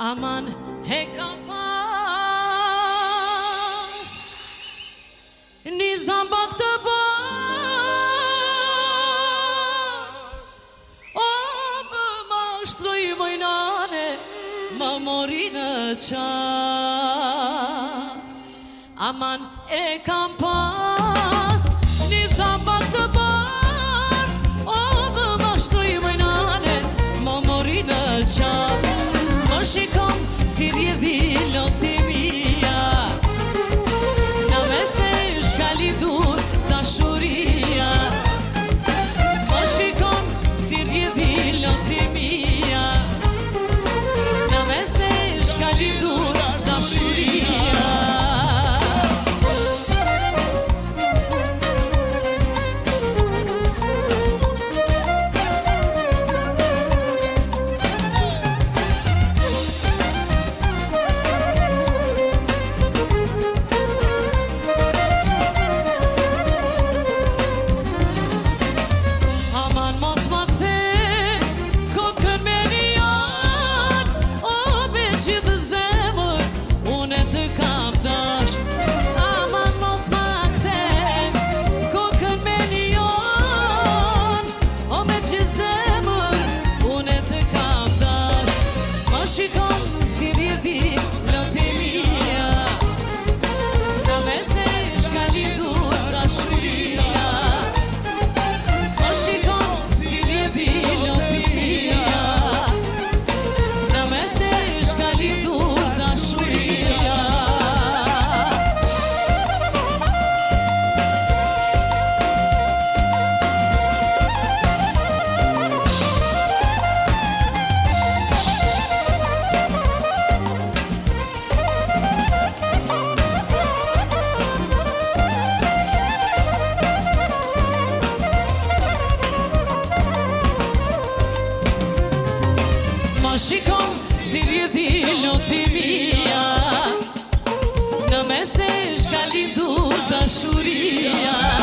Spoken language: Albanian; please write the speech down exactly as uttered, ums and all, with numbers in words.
Aman he kam pas një zambak të bërë, o më mashtroj mojnane, më mori në qatë. Aman e kam pas një zambak të bërë, o më mashtroj mojnane, më mori në qatë. Më shikon si rjedhi loti mia, na mes të shkalidur dashuria. Më shikon si rjedhi loti mia, na mes të shkalidur dashuria. Më shikon si rjedhi loti mia, në mes të shkalidur dashuria.